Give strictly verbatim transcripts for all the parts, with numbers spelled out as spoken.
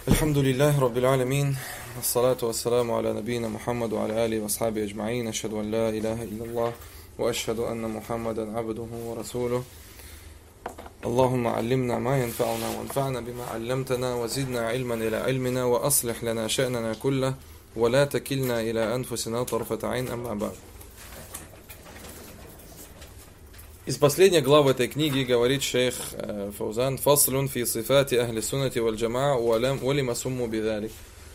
Альхамдулиллахи Раббил Алямин, ассалату вассаламу аля набийна Мухаммаду аля али ва асхаби аджмаин, ашхаду ан ла илляха илляллах, ва ашхаду анна Мухаммадан абдуху ва расулюх. Аллахумма аллимна ма янфа'уна ва анфa'на бима алламтана ва зидна илман иля илмина ва аслих лана ша'нана куллах ва ла такилна иля анфусина тарфата айн амма ба'д. Из последней главы этой книги говорит шейх Фаузан: «Фаслун фи сифати ахли суннати валь джамаа валима сумму бидалик».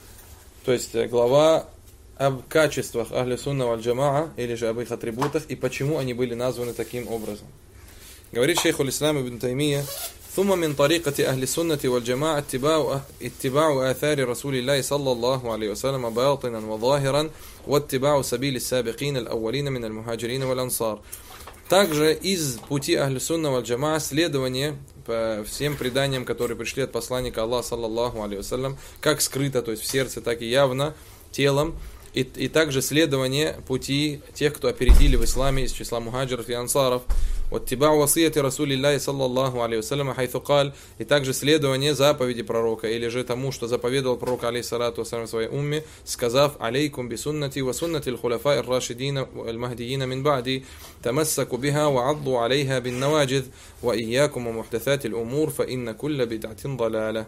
То есть глава об качествах ахли сунна валь джамаа, или же об их атрибутах, и почему они были названы таким образом. Говорит шейх аль-Ислам ибн Таймия: «Thumma min tariqati ahli sunnati wal jamaa ittiba'u athari Rasulillahi sallallahu alayhi wa sallam batinan wa zahiran wa ittiba'u sabili as-sabiqin al-awwalin min al-muhajirin wal ansar». Также из пути Ахлю Сунна валь Джамаа следование по всем преданиям, которые пришли от посланника Аллаха, саллаллаху алейхи вассалям, как скрыто, то есть в сердце, так и явно, телом, и, и также следование пути тех, кто опередили в исламе из числа мухаджиров и ансаров. واتباع وصية رسول الله صلى الله عليه وسلم حيث قال, и также следование заповеди пророка, или же тому, что заповедовал пророк алейхиссалату вассалям своей умме, сказав: алейкум би суннати ва суннати аль-хуляфа ар-рашидина аль-махдиина мин ба'ди тамассаку биха ва адду алейха бин наваджид ва ийякум ва мухдасати аль-умур фа инна кулля бид'атин далаля.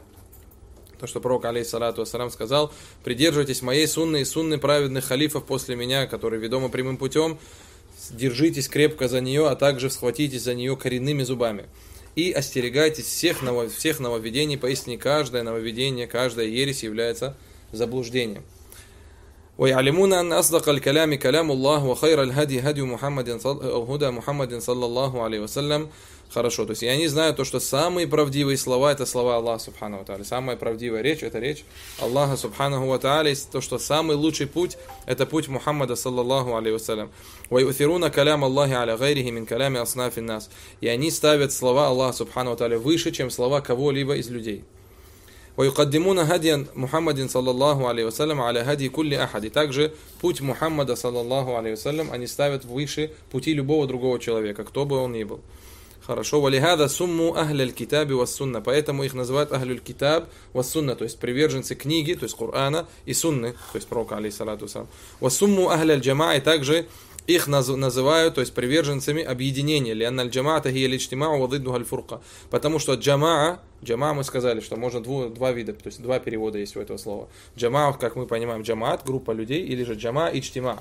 То, что пророк алейхиссалату вассалям сказал: придерживайтесь моей сунны и сунны праведных халифов после меня, которые ведомы прямым путем, держитесь крепко за нее, а также схватитесь за нее коренными зубами. И остерегайтесь всех, ново, всех нововведений, поистине каждое нововведение, каждая ересь является заблуждением. وَيَعْلَمُونَ أَنَّ أَصْدَقَ الْكَلَامِ كَلَامُ اللَّهِ وَخَيْرَ الْهَدِي هَدْيُ مُحَمَّدٍ هُدَى مُحَمَّدٍ صلى الله عليه وسلم. Хорошо, то есть я не знаю то, что самые правдивые слова — это слова Аллаха субханаху ва тааля. Самая правдивая речь — это речь Аллаха субханаху ва тааля. То, что самый лучший путь — это путь Мухаммада саллаллаху алейхи вассалям. وَيُؤْثِرُونَ كَلَامَ اللَّهِ عَلَى غَيْرِهِ مِنْ كَلَامِ أَصْنَافِ النَّاسِ. И они ставят слова Аллаха субханаху ва тааля выше, чем слова кого-либо из людей. وَيُقَدِّمُونَ هَدْيًا مُحَمَّدٍ صلى الله عليه وسلم على هدي كل أحد. И также путь Мухаммада саллаллаху алейхи вассалям они ставят выше пути любого другого человека, кто бы он ни был. Хорошо. وَلِهَذَا سُمُّوا أَهْلَ الْكِتَابِ وَالسُّنَّةِ. Поэтому их называют أهل الكتاب والسنة, то есть приверженцы книги, то есть Корана, и сунны, то есть пророка алейхиссалату вассалям. وَسُمُّوا أَهْلَ الْجَمَاعِ. И также их называют, то есть приверженцами объединения. لأن الجماعة هي الاجتماع وضدها الفرقة. Потому что джамаа, джамаа мы сказали, что можно дву, два вида, то есть два перевода есть у этого слова. Джамаа, как мы понимаем, джамаат, группа людей, или же джамаа и иджтима.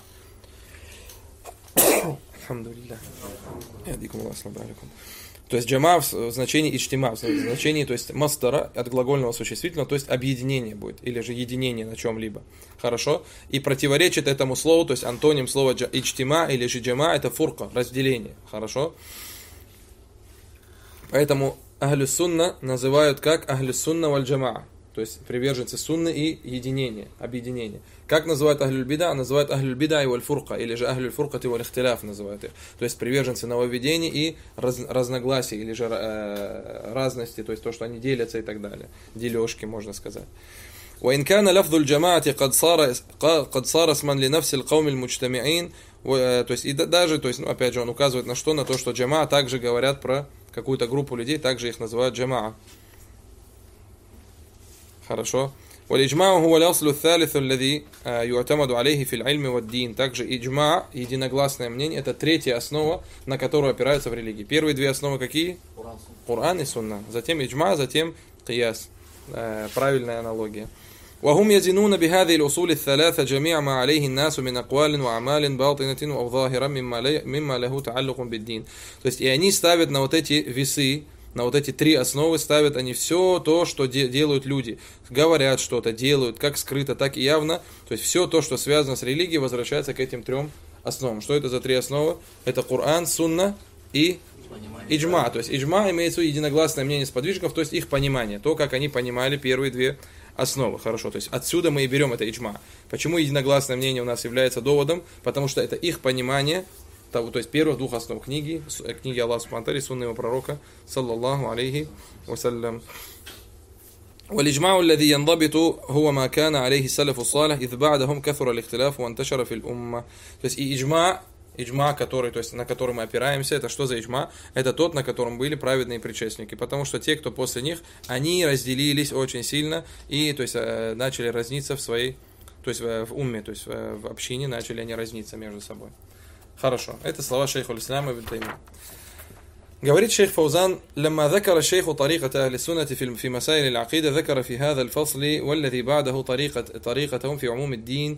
Алхамдулиллах. То есть джама в значении иджтима, в значении, то есть мастара от глагольного существительного, то есть объединение будет, или же единение на чем-либо. Хорошо? И противоречит этому слову, то есть антоним слова иджтима или же джама — это фурка, разделение. Хорошо? Поэтому ахлю сунна называют как ахлю сунна валь джамаа, то есть приверженцы сунны и единения, объединения. Как называют ахлюль бида? Называют ахлюль бида и валь фурка, или же ахлюль фуркати валь ихтиляф называют их. То есть приверженцы нововведений и раз, разногласий, или же э, разности, то есть то, что они делятся и так далее. Дележки, можно сказать. وإن كان لفظ الجماعة قد صار قد صار اسما لنفس القوم المجتمعين. То есть и даже, то есть, ну, опять же, он указывает на что? На то, что джамаа также говорят про какую-то группу людей, также их называют джамаа. Хорошо. والإجماع هو الأصل الثالث الذي يعتمد عليه في العلم والدين. Также иджма, единогласное мнение, это третья основа, на которую опираются в религии. Первые две основы какие? Коран и сунна. Затем иджма, затем кияс. Правильная аналогия. وهم يزنون بهذه الأصول الثلاثة جميع ما عليه الناس من أقوال وأعمال باطنة أو ظاهرة مما له تعلق بالدين. То есть и они ставят на вот эти весы, на вот эти три основы ставят они все то, что де- делают люди. Говорят что-то, делают, как скрыто, так и явно. То есть все то, что связано с религией, возвращается к этим трем основам. Что это за три основы? Это Коран, сунна и иджма. То есть иджма имеется в виду единогласное мнение сподвижников, то есть их понимание. То, как они понимали первые две основы. Хорошо. То есть отсюда мы и берем это иджма. Почему единогласное мнение у нас является доводом? Потому что это их понимание, то есть первых двух основ книги, книги Аллаха субхану ва тааля, сунны его пророка, саллаллаху алейхи вассалям. والإجماع الذي ينضبط هو ما كان عليه السلف الصالح إذ بعدهم كثر الاختلاف وانتشر في الأمة. То есть и иджма, иджма, который, то есть на который мы опираемся, это что за иджма? Это тот, на котором были праведные предшественники. Потому что те, кто после них, они разделились очень сильно и, то есть, начали разниться в своей, то есть в умме, то есть в общине начали они разниться между собой. Хорошо. Это слова шейха аль-Ислама ибн Таймия. говорит шейх Фаузан: لما ذكر الشيخ طريقة أهل السنة في في مسائل العقيدة ذكر في هذا الفصل والذي بعده طريقة طريقتهم في عموم الدين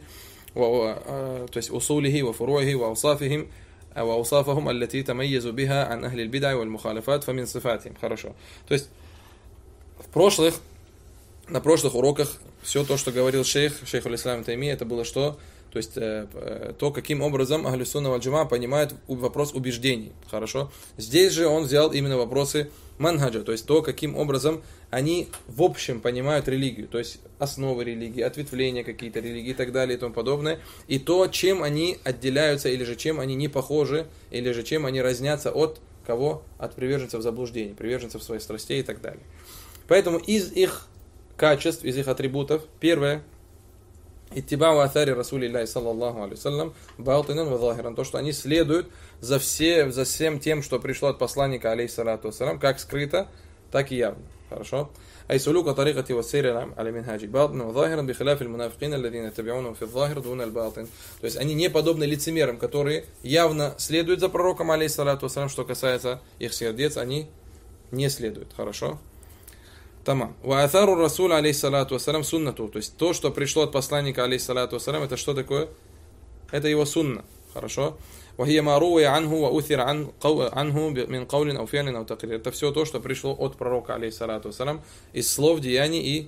وأصوله وفروعه وأوصافهم وأوصافهم التي تميزوا بها عن أهل البدع والمخالفات فمن صفاتهم. Хорошо. То есть в прошлых, на прошлых уроках все то, что говорил шейх, шейх аль-Ислам ибн Таймия, это было что? То есть то, каким образом Ахлю Сунна валь Джамаа понимает вопрос убеждений. Хорошо. Здесь же он взял именно вопросы манхаджа, то есть то, каким образом они в общем понимают религию, то есть основы религии, ответвления какие-то религии и так далее и тому подобное, и то, чем они отделяются, или же чем они не похожи, или же чем они разнятся от кого? От приверженцев заблуждений, приверженцев своих страстей и так далее. Поэтому из их качеств, из их атрибутов, первое, иттибау атари Расулиллахи саллаллаху алейхи вассалям баатинан ва захиран, то, что они следуют за, все, за всем тем, что пришло от посланника алейхиссалату вассалям, как скрыто, так и явно. Хорошо? Айсулука тарикати ва сейри аля минхаджи баатинан ва захиран бихиляфи аль-мунафикин алладина табиунахум фи захир дуна аль-баатин. То есть они не подобны лицемерам, которые явно следуют за пророком алейхиссалату вассалям, что касается их сердец, они не следуют. Хорошо? Тамам. Ва атару Расуль алейхиссалату вассалям суннату. То есть то, что пришло от посланника алейхиссалату вассалям, это что такое? Это его сунна. Хорошо? Ва хия ма руя анху ва уthир анху мин каулин ау фи'лин ау такрир. Это все то, что пришло от пророка алейхиссалату вассалям из слов, деяний и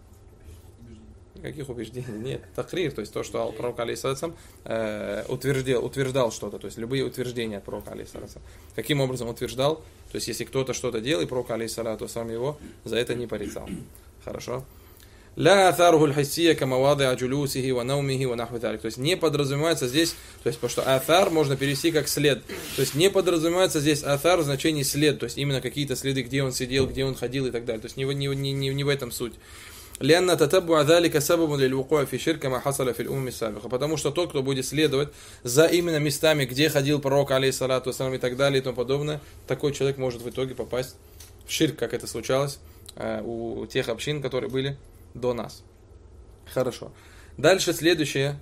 каких убеждений? Нет, такрир, то есть то, что пророк алейхиссалату э, утверждал, утверждал что-то, то есть любые утверждения от пророка алейхиссалату. Каким образом утверждал? То есть если кто-то что-то делал, и пророк алейхиссалату сам его за это не порицал. Хорошо? لا آثاره الحسية كمواضع جلوسه ونومه ونحو ذلك. То есть не подразумевается здесь, то есть потому что атар можно перевести как след. То есть не подразумевается здесь атар в значении след, то есть именно какие-то следы, где он сидел, где он ходил и так далее. То есть не, не, не, не, не в этом суть. لأن تتبع ذلك سبب للوقوع في شرك ما حصل في الأمم السابقة. Потому что тот, кто будет следовать за именно местами, где ходил пророк алейхиссалату вассалям и так далее и тому подобное, такой человек может в итоге попасть в ширк, как это случалось э, у тех общин, которые были до нас. Хорошо. Дальше следующее,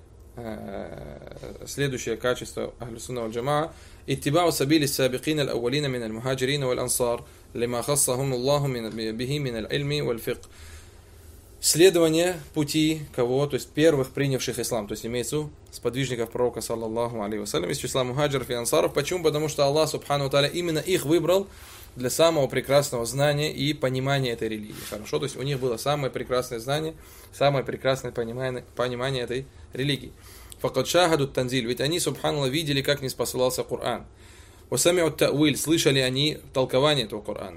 э, следующее качество Ахлю Сунна валь Джамаа: иттибау сабили сабикин аль-аувалина мин аль-мухаджирин валь-ансар лима хассахум Аллаху бихи мин аль-ильми валь-фикх. Следование пути кого? То есть первых принявших ислам, то есть имеется в виду сподвижников пророка саллаллаху алейхи вассалям из числа мухаджиров и ансаров. Почему? Потому что Аллах субхану ва тааля именно их выбрал для самого прекрасного знания и понимания этой религии. Хорошо? То есть у них было самое прекрасное знание, самое прекрасное понимание, понимание этой религии. Факад шахаду танзиль, ведь они, субханаллах, видели, как ниспосылался Коран. Васамиу тауиль, слышали они толкование этого Корана.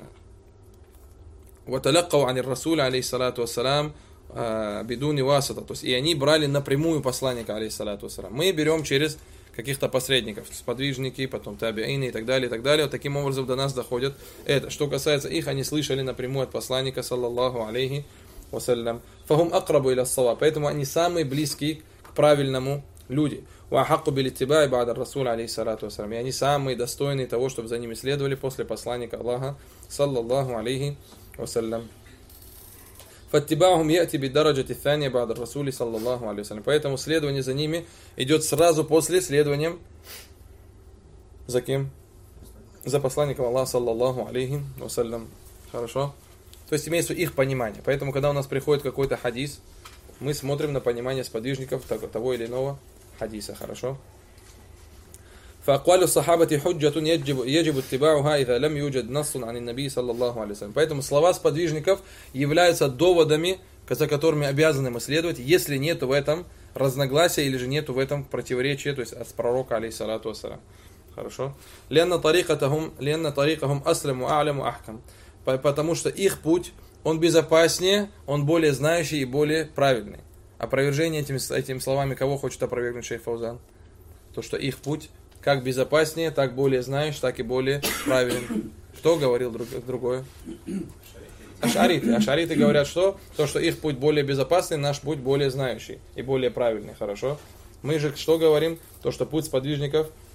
وَتَلَقَّوْا عَنِ الرَّسُولِ عَلَيْهِ الصَّلَاةُ وَالسَّلَامُ بِدُونِ وَاسِطَةٍ. То есть и они брали напрямую посланника алейхиссалату вассалам. Мы берем через каких-то посредников, сподвижники, потом табиины и так далее, и так далее. Вот таким образом до нас доходит это. Что касается их, они слышали напрямую от посланника саллаллаху алейхи вассалям. فَهُمْ أَقْرَبُ إِلَى الصَّوَابِ. Поэтому они самые близкие к правильному люди. وَأَحَقُّ بِالِاتِّبَاعِ بَعْدَ الرَّسُولِ عَلَيْهِ الصَّلَاةُ وَالسَّلَامُ. И они самые достойные того, чтобы за ними следовали после посланника Аллаха саллаллаху алейхи وسلم. فاتباعهم يأتي بالدرجة الثانية بعد الرسول صلى الله عليه وسلم. Поэтому следование за ними идет сразу после следования за кем? За посланником Аллаха саллаллаху алейхи вассалям. Хорошо? То есть имеется их понимание. Поэтому когда у нас приходит какой-то хадис, мы смотрим на понимание сподвижников того или иного хадиса. Хорошо? فأقوال الصحابة حجة يجب يجب اتباعها إذا لم يوجد نص عن النبي صلى الله عليه وسلم. Поэтому слова сподвижников являются доводами, за которыми обязаны мы следовать, если нет в этом разногласия или же нет в этом противоречия, то есть от пророка алейхиссалату вассалям. Хорошо? لأن طريقتهم لأن طريقهم أسلم وأعلم وأحكم. Потому что их путь, он безопаснее, он более знающий и более правильный. Опровержение этими, этими словами кого хочет опровергнуть шейх Фаузан? То, что их путь как безопаснее, так более знаешь, так и более правилен. Кто говорил друг, другое? Ашариты. Ашариты говорят, что? То, что их путь более безопасный, наш путь более знающий и более правильный. Хорошо? Мы же что говорим? То, что путь сподвижников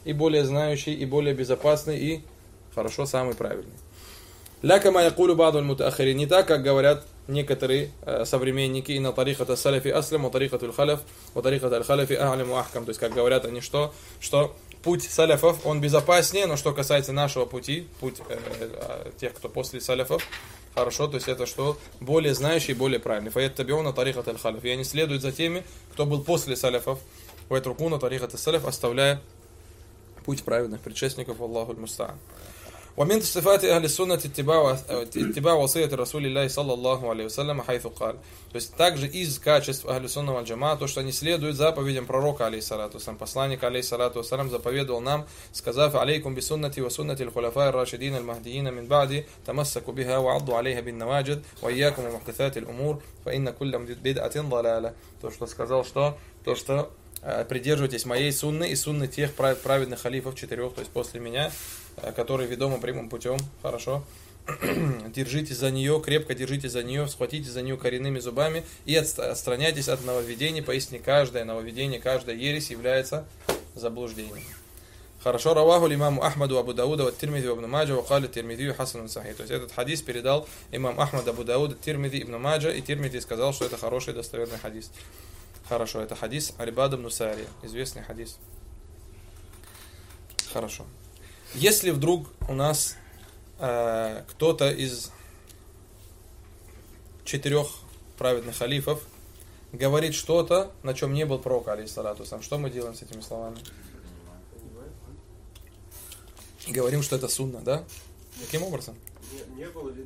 и более знающий, и более безопасный, и хорошо, самый правильный. Ля кама якулю ба'ду аль-мутаахирин, не так, как говорят некоторые э, современники, инна тарихата салафи аслам, ва тарихату аль-халяф, ва тарихата аль-халяфи а'лям ва ахкам. То есть, как говорят они, что, что путь салафов, он безопаснее, но что касается нашего пути, путь э, э, тех, кто после салафов, хорошо, то есть это что? Более знающий, более правильный. Фаяттабиуна тарихат аль-халяф. И они следуют за теми, кто был после салафов. Ваятрукуна тарихат аль-салаф, оставляя путь праведных предшественников. Аллаху аль-муста'ан. ومن صفات أهل السنة اتباع اتباع وصية رسول الله صلى الله عليه وسلم حيث قال. То есть также из качеств Ахлю Сунна валь Джамаа то, что они следуют заповедям пророка алейхиссалату вассалям. Посланник алейхиссалату вассалям заповедовал нам, сказав: алейкум би суннати ва суннати аль-хуляфа ар-рашидин аль-махдиин мин ба'ди тамассаку биха ва адду алейха бин наваджид ва иякум ва мухдасати аль-умур фа инна кулля бид'атин далаля. То, что сказал, что то, что придерживайтесь моей сунны и сунны тех праведных халифов четырех, то есть после меня, которые ведомы прямым путем, хорошо, держитесь за нее, крепко держитесь за нее, схватитесь за нее коренными зубами и отстраняйтесь от нововведений, поистине каждое нововведение, каждая ересь является заблуждением. Хорошо, раваху имаму Ахмаду Абу Дауда ва Тирмизи ва Ибн Маджа ва кали Тирмизи хасанун сахих. То есть этот хадис передал имам Ахмад, Абу Дауда, Тирмизи, Ибн Маджа, и Тирмизи сказал, что это хороший достоверный хадис. Хорошо, это хадис Аль-Бад ибн Сария, известный хадис. Хорошо. Если вдруг у нас э, кто-то из четырех праведных халифов говорит что-то, на чем не был пророк, алейхиссалату вассалям, что мы делаем с этими словами? И говорим, что это сунна, да? Каким образом? Не, не было ли,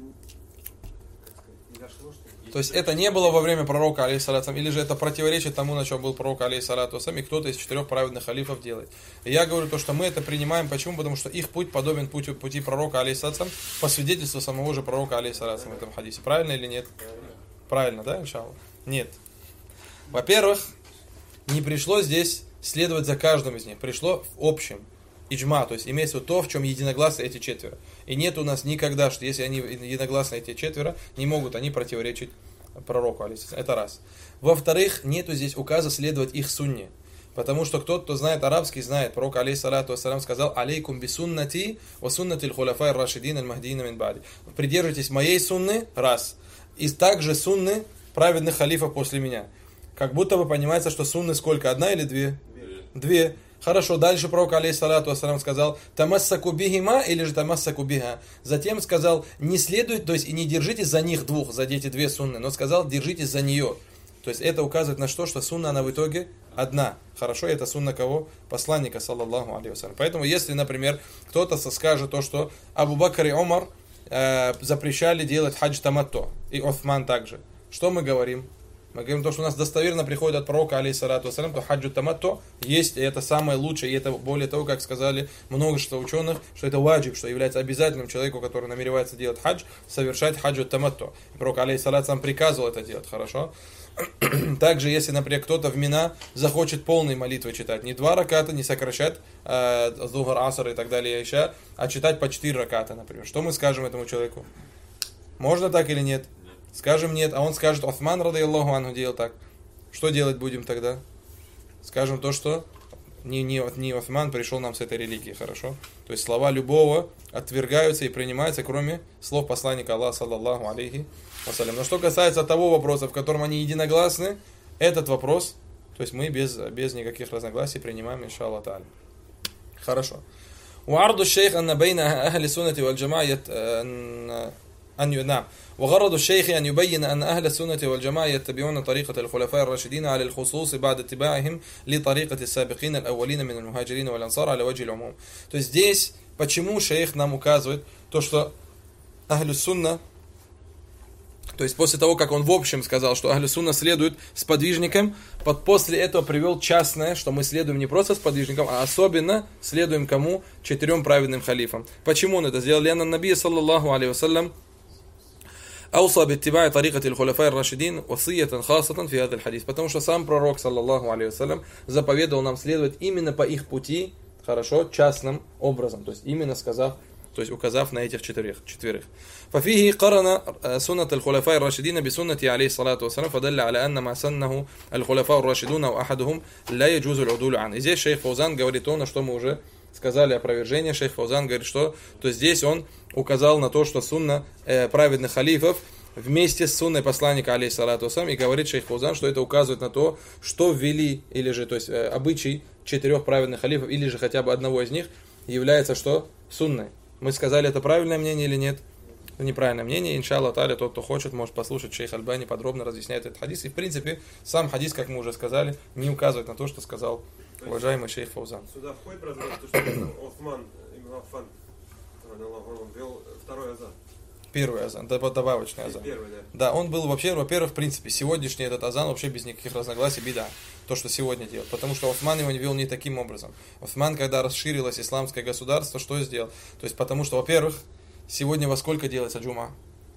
не дошло, что... То есть это не было во время пророка, алейхиссалату вассалям, или же это противоречит тому, на чем был пророк, алейхиссалату вассалям, и кто-то из четырех праведных халифов делает. И я говорю то, что мы это принимаем, почему? Потому что их путь подобен пути, пути пророка, алейхиссалату вассалям, по свидетельству самого же пророка, алейхиссалату вассалям, в этом хадисе. Правильно или нет? Правильно, да, иншаллах? Нет. Во-первых, не пришло здесь следовать за каждым из них, пришло в общем. Иджма, то есть имеется то, в чем единогласны эти четверо. И нет у нас никогда, что если они единогласны эти четверо, не могут они противоречить пророку, алейхиссалям. Это раз. Во-вторых, нету здесь указа следовать их сунне. Потому что кто-то, кто знает арабский, знает, пророк, алейхиссалату вассалям, сказал: алейкум би суннати ва суннати аль-хуляфа ар-рашидин аль-махдиин мин ба'ди. Придерживайтесь моей сунны, раз. И также сунны праведных халифов после меня. Как будто бы понимается, что сунны сколько? Одна или две? Две. Хорошо, дальше пророк, алейхиссалату вассалям, сказал: тамассаку бихима или же тамассаку биха. Затем сказал: не следует, то есть и не держитесь за них двух, за эти две сунны, но сказал: держитесь за нее. То есть это указывает на что, что сунна, она в итоге одна. Хорошо, это сунна кого? Посланника, саллаллаху алейхи вассалям. Поэтому, если, например, кто-то скажет то, что Абу Бакр и Омар э, запрещали делать хадж таматто, и Уthман также, что мы говорим? Мы говорим то, что у нас достоверно приходит от пророка, алейхиссалату вассалям, то хаджу таматто есть, и это самое лучшее, и это более того, как сказали множество ученых, что это ваджиб, что является обязательным человеку, который намеревается делать хадж, совершать хаджу таматто. Пророк, алейхиссалату вассалям, приказывал это делать, хорошо? Также, если, например, кто-то в Мина захочет полной молитвы читать, не два раката, не сокращать э, зухар, аср и так далее, иша, а читать по четыре раката, например. Что мы скажем этому человеку? Можно так или нет? Скажем нет, а он скажет: Уthман, радайаллаху анху, делал так. Что делать будем тогда? Скажем то, что не, не, не Уthман пришел нам с этой религии, хорошо? То есть слова любого отвергаются и принимаются, кроме слов посланника Аллаха, саллаллаху алейхи вассалям. Но что касается того вопроса, в котором они единогласны, этот вопрос, то есть мы без, без никаких разногласий принимаем, иншаллах та'аля. Хорошо. وعرض الشيخ أن بين أهل السنة والجماعة أن نعم وغرض الشيخ أن يبين أن أهل السنة والجماعة يتبعون طريقة الخلفاء الراشدين على الخصوص بعد اتباعهم لطريقة السابقين الأولين من المهاجرين والأنصار على وجه العموم. То есть здесь, почему шейх нам указывает то, что Ахлю Сунна, то есть после того, как он в общем сказал, что Ахлю Сунна следует сподвижникам, под после этого привел частное, что мы следуем не просто сподвижникам, а особенно следуем кому? Четырем праведным халифам. Почему он это сделал? Лянна Наби, саллаллаху алейхи вассалям, أوصى باتباع طريقة الخلفاء الراشدين وصية خاصة في هذا الحديث. Потому что сам пророк, саллаллаху алейхи вассалям, заповедовал нам следовать именно по их пути, хорошо, частным образом. То есть именно сказав, то есть указав на этих четырех. четверых. ففيه قرن سنة الخلفاء الراشدين بسنة عليه الصلاة والسلام فدل على أن ما سنه الخلفاء الراشدون وأحدهم لا يجوز العدول عنه. И здесь шейх Фаузан говорит то, на что мы уже сказали опровержение, шейх Фаузан говорит, что то здесь он указал на то, что сунна э, праведных халифов вместе с сунной посланника, алейхиссалату вассалам, и говорит шейх Фаузан, что это указывает на то, что ввели, или же, то есть э, обычай четырех праведных халифов, или же хотя бы одного из них, является что? Сунной. Мы сказали, это правильное мнение или нет? Неправильное мнение. Иншаллах та'аля, тот, кто хочет, может послушать. Шейх Альбани подробно разъясняет этот хадис. И в принципе, сам хадис, как мы уже сказали, не указывает на то, что сказал уважаемый шейх Фаузан. Сюда входит разговор, то, что Осман Ибн Аффан ввел второй азан. Первый азан, добавочный азан. Первый, да. Да, он был вообще, во-первых, в принципе, сегодняшний этот азан вообще без никаких разногласий, беда. То, что сегодня делает. Потому что Осман его не вел не таким образом. Осман, когда расширилось исламское государство, что сделал? То есть, потому что, во-первых, сегодня во сколько делается джума?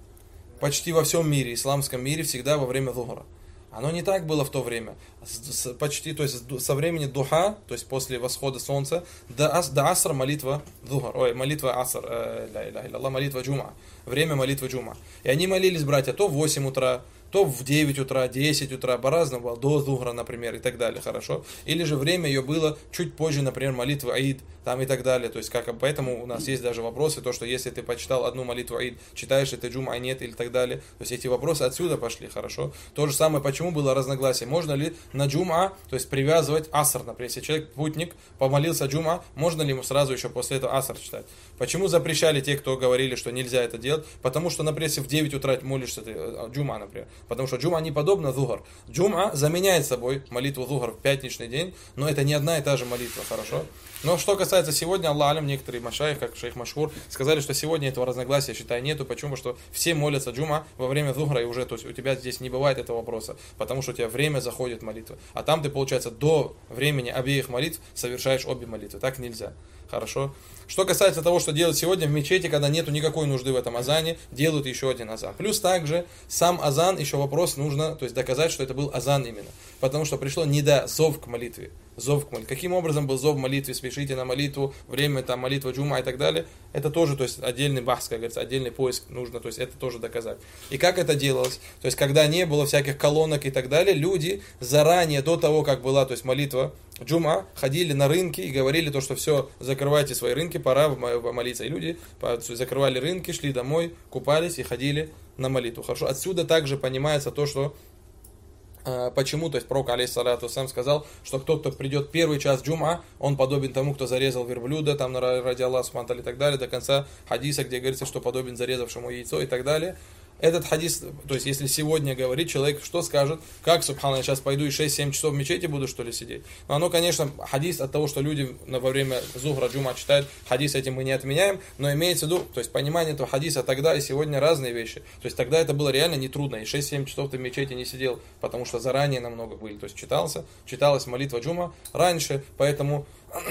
Почти во всем мире, исламском мире, всегда во время зухра. Оно не так было в то время. Почти, то есть со времени духа, то есть после восхода солнца, до, ас, до асра молитва зухр, ой, молитва аср, э, молитва джума, время молитвы джума. И они молились, братья, то в восемь утра, то в девять утра, десять утра, по-разному, до зухра, например, и так далее, хорошо. Или же время ее было чуть позже, например, молитва аид, там и так далее. То есть, как, поэтому у нас есть даже вопросы, то, что если ты почитал одну молитву аид, читаешь ли ты джума, а нет, или так далее. То есть, эти вопросы отсюда пошли, хорошо. То же самое, почему было разногласие. Можно ли на джума, то есть, привязывать аср, например, если человек, путник, помолился джума, можно ли ему сразу еще после этого аср читать? Почему запрещали те, кто говорили, что нельзя это делать? Потому что, например, если в девять утра молишься ты, джума, например, потому что джума не подобна зухр. Джума заменяет собой молитву зухр в пятничный день, но это не одна и та же молитва, хорошо? Но что касается сегодня, Аллах алям, некоторые машайх, как шейх Машхур, сказали, что сегодня этого разногласия, считай, нету. Почему? Что все молятся джума во время зухра, и уже, то есть у тебя здесь не бывает этого вопроса, потому что у тебя время заходит молитва. А там ты, получается, до времени обеих молитв совершаешь обе молитвы. Так нельзя. Хорошо? Что касается того, что делают сегодня в мечети, когда нету никакой нужды в этом азане, делают еще один азан. Плюс также сам азан, еще вопрос, нужно, то есть доказать, что это был азан именно. Потому что пришло не до зов к молитве. Зов к молитве. Каким образом был зов к молитве, спешите на молитву, время там молитва джума и так далее. Это тоже, то есть отдельный бахс, как говорится, отдельный поиск нужно, то есть это тоже доказать. И как это делалось? То есть когда не было всяких колонок и так далее, люди заранее, до того, как была, то есть молитва джума, ходили на рынки и говорили то, что все, закрывайте свои рынки, пора молиться. И люди закрывали рынки, шли домой, купались и ходили на молитву. Хорошо. Отсюда также понимается то, что почему, то есть пророк, алейхиссалату сам сказал, что кто-то придет первый час джума, он подобен тому, кто зарезал верблюда, там ради Аллаха субхану и так далее, до конца хадиса, где говорится, что подобен зарезавшему яйцо и так далее. Этот хадис, то есть если сегодня говорить, человек что скажет, как, субхана, я сейчас пойду и шесть-семь часов в мечети буду, что ли, сидеть. Но оно, конечно, хадис от того, что люди во время зухра, джума читают, хадис этим мы не отменяем, но имеется в виду, то есть понимание этого хадиса тогда и сегодня разные вещи. То есть тогда это было реально нетрудно, и шесть-семь часов ты в мечети не сидел, потому что заранее намного были. То есть читался, читалась молитва джума раньше, поэтому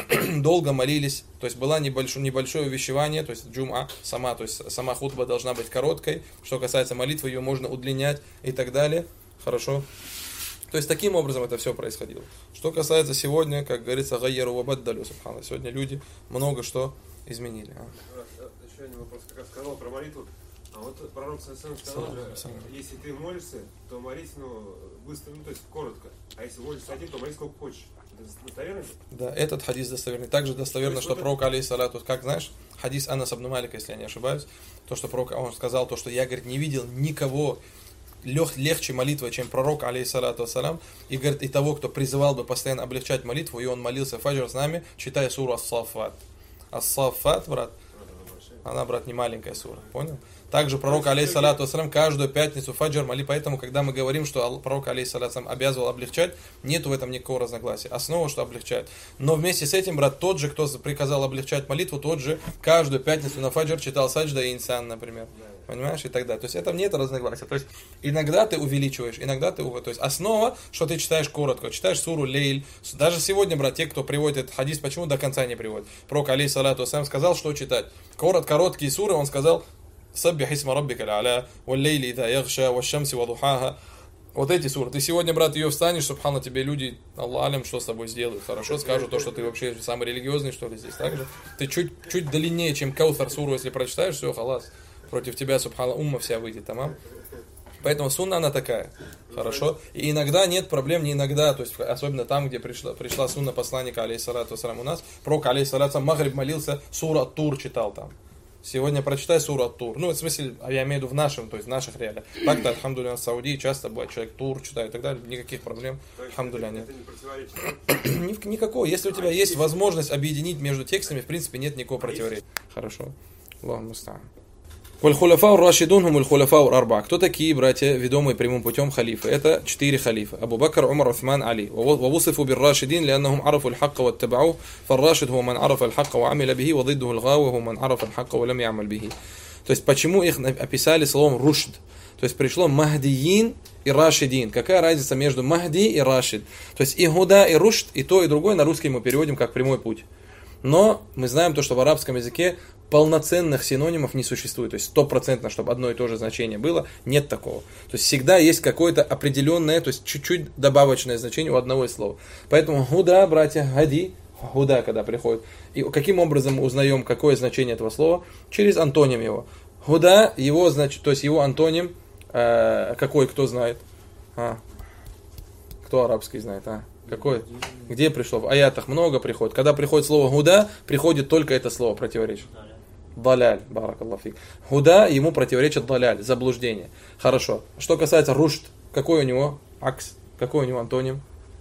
долго молились, то есть было небольшое, небольшое увещевание, то есть джума сама, то есть сама хутба должна быть короткой, что касается молитвы, ее можно удлинять и так далее, хорошо. То есть таким образом это все происходило. Что касается сегодня, как говорится, гайяру вабаддалю, субхана, сегодня люди много что изменили. А. Еще один вопрос, как раз сказал про молитву. А вот пророк сам сказал, что если ты молишься, то молись, ну, быстро, ну, то есть коротко. А если молишься один, то молись сколько хочешь. Это достоверно? Да, этот хадис достоверный. Также достоверно, что пророк, алейхиссалату, как знаешь, хадис Анас ибн Малика, если я не ошибаюсь, то, что пророк, он сказал, то, что я, говорит, не видел никого лег, легче молитвы, чем пророк, алейхиссалату вассалам, и, говорит, и того, кто призывал бы постоянно облегчать молитву, и он молился фаджр с нами, читая суру Ас-Саффат. Ас-Саффат, брат, она, брат, не маленькая сура, понял? Также пророк, алейхиссалату вассалам, каждую пятницу фаджр моли, поэтому, когда мы говорим, что пророк, алейхиссалату вассалам, обязывал облегчать, нету в этом никакого разногласия. Основа, что облегчает. Но вместе с этим, брат, тот же, кто приказал облегчать молитву, тот же каждую пятницу на фаджр читал саджда и инсан, например. Понимаешь, и так далее. То есть это нет разногласия. То есть иногда ты увеличиваешь, иногда ты увеличиваешь. То есть основа, что ты читаешь коротко, читаешь суру Лейль. Даже сегодня, брат, те, кто приводит этот хадис, почему до конца не приводит? Пророк, алейхиссалату вассалам, сказал, что читать. Корот, короткие суры, он сказал, «Саббих исма раббика а'ля, валлейли ида ягша, ващамси вадухаха». Вот эти суры. Ты сегодня, брат, ее встанешь, субхана, тебе люди, Аллах алям, что с тобой сделают. Хорошо, скажут то, что ты вообще самый религиозный, что ли, здесь. Также ты чуть, чуть длиннее, чем Каусар суру, если прочитаешь, все, халас. Против тебя, субхана, умма вся выйдет, тамам. Поэтому сунна она такая. Хорошо. И иногда нет проблем, не иногда, то есть особенно там, где пришла, пришла сунна посланника, алейхиссалату вассалям, у нас, пророк, алейхиссалату, Магриб молился, сура Тур читал там. Сегодня прочитай суру Тур. Ну, в смысле, я имею в виду в нашем, то есть в наших реалиях. Так-то, альхамдулилля, в Саудии часто бывает, человек Тур читает и так далее, никаких проблем, альхамдулилля, нет. Никакого. Если у тебя есть возможность объединить между текстами, в принципе, нет никакого противоречия. Хорошо. Аллаху муста'ан. Валь-хуляфау рашидун хумуль хуляфау арба. Кто такие братья, ведомые прямым путем халифы? Это четыре халифа. Абу Бакр, Умар, Усман, Али. Вавусифу бир рашидин, лианнахум арафу аль-хакка ва аттабау. Фар-рашид хуа ман арафа аль-хакка ва амиля бихи, ва диддуху аль-гауи хуа ман арафа аль-хакка ва лам я'маль бихи. То есть, почему их описали словом рушд? То есть, пришло махдиин и рашидин. Какая разница между махди и рашид? То есть, и гуда, и рушд, и то, и другое на русский мы переводим как прямой путь. Но мы знаем то, что в арабском языке полноценных синонимов не существует. То есть стопроцентно, чтобы одно и то же значение было, нет такого. То есть всегда есть какое-то определенное, то есть чуть-чуть добавочное значение у одного из слов. Поэтому гуда, братья, гади, гуда, когда приходит. И каким образом мы узнаем, какое значение этого слова? Через антоним его. Гуда, его, значит, то есть его антоним, э, какой, кто знает? А? Кто арабский знает, а? Какой? Где пришло? В аятах много приходит. Когда приходит слово гуда, приходит только это слово, противоречит. Даляль, баракаллаху фик. Гуда ему противоречит даляль, заблуждение. Хорошо. Что касается рушд, какой у него акс? Какой у него антоним?